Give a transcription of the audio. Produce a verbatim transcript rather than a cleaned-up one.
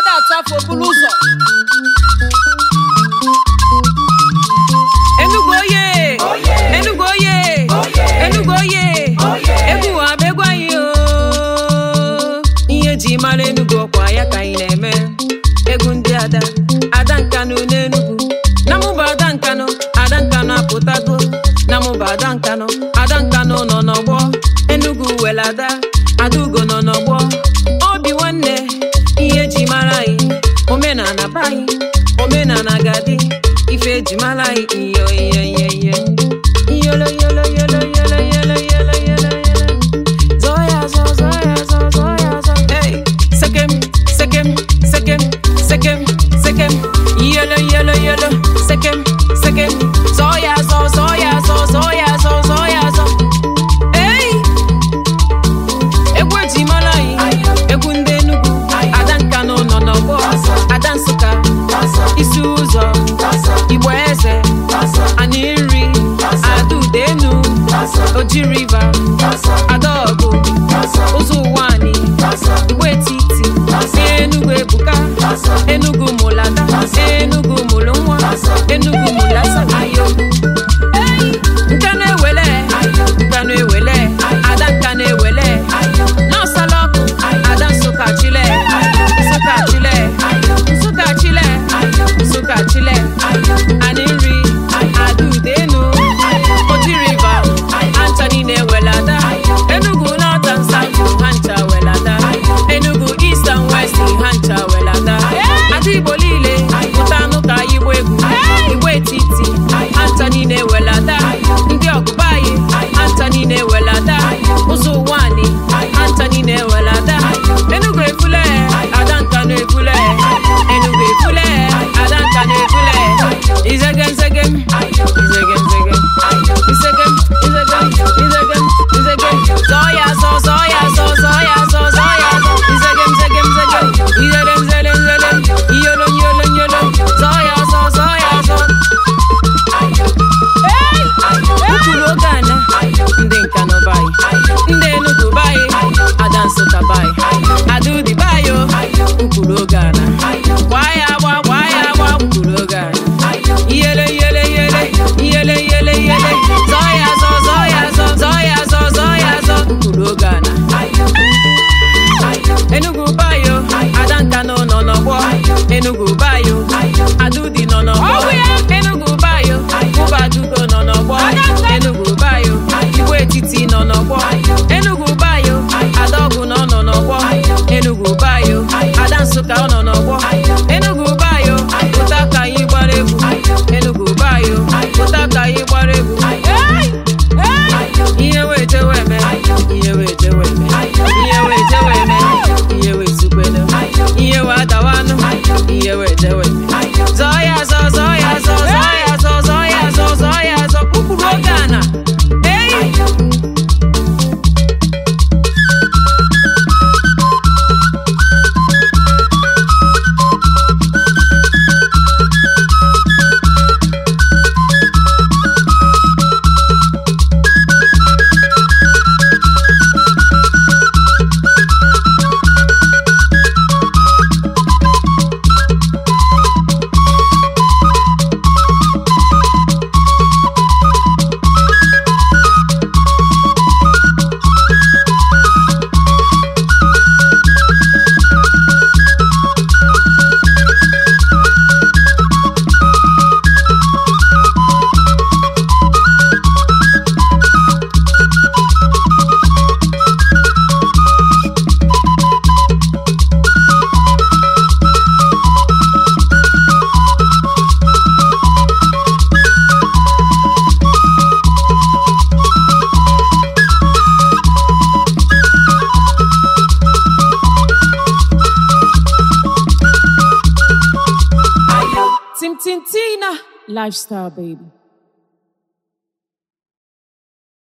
mmadụ atụ afọ buru ụzọ. Enugu oye, Enugu oye, Enugu oye, egwu wa bụ egwu anyị o. Ihe ji mara Enugu ọkwa ya ka anyị na-eme. Egwu ndị ada, ada Nkanu n'Enugu. Na mụ bụ ada Nkanu, ada Nkanu apụtago. Na mụ bụ ada Nkanu, ada Nkanu nọ n'ọgbọ. Enugu were ada, Adaugo nọ n'ọgbọ. Obi nwanne, ihe ji mara anyị. Omenala be anyị, omenala gadi. Ife ji mara anyị iyo iyo iyo iyo. Yolo yolo yolo yolo yolo yolo yolo. Zoya zo zoya zo zoya zo. Hey, sekem sekem sekem sekem sekem. Yolo yolo yolo sekem sekem. Zoya zo zoya zo zoya zo zoya zo. Hey, egwu ji mara anyị, egwu ndị Enugu. Ada Nkanu nọ n'ọgbọ, Ada Nsụka, isi ụzọ, Igbo eze, anyị nri, Adudenu, Oji River, Adaugo, ụzọ ụwa anyị, Igbo etiti, Enugu ebuka, Enugu mụlada, Enugu mụlụ nwa, Enugu mụlasa ayo. Nkanu ewele, Nkanu ewele, Ada Nkanu ewele, n'ọsalọkụ, Ada Nsụka chile, Nsụka chile, Nsụka chile, Nsụka chile, anyị nri, Adudenu, Oji River, Anthony na-ewelada, Enugu North and South, hancha welada, Enugu East and West, hancha welada, Ada Igbo niile, pụtanụ ka Igbo egwu, Igbo etiti, Anthony na-ewelada, ndị ọgụbayi, Anthony na-ewelada, ụzọ ụwa anyị, Anthony na-ewelada, Enugu efule, Ada Nkanu efule, Enugu efule, Ada Nkanu efule, izegem zegem, izegem zegem, izegem izegem izegem izegem, zoya zo zoya zo zoya zo zoya zo, izegem zegem zegem, izegem zelem zelem, yolo yolo yolo, zoya zo zoya zo. Hey, ukuru ogana, ndị Nkanu bayi, ndị Enugu bayi, Ada Nsụka bayi, Adudi bayo, ukuru ogana, gbaya gba gbaya gba ukuru ogana, yele yele yele yele yele yele, zoya zo zoya zo zoya zo zoya zo, ukuru ogana. Enugu bayo, Ada Nkanu nọ n'ọgbọ, Enugu bayo, Adudi nọ n'ọgbọ, Enugu bayo, Uba Adaugo nọ n'ọgbọ, Enugu bayo, Igbo etiti nọ n'ọgbọ, Enugu bayo, Adaugo nọ n'ọgbọ, Enugu bayo, Ada Nsụka nọ n'ọgbọ, Enugu bayo, pụta ka anyị gbara egwu, Enugu bayo, pụta ka anyị gbara egwu. Ihe wee jewe eme, ihe wee jewe eme, ihe wee jewe eme, ihe wee zukwenu, ihe wee adawanụ, ihe wee jewe eme. Zoya zo zoya zo zoya zo zoya zo zoya zo, ukuru ogana. Hey! Tintina lifestyle, baby.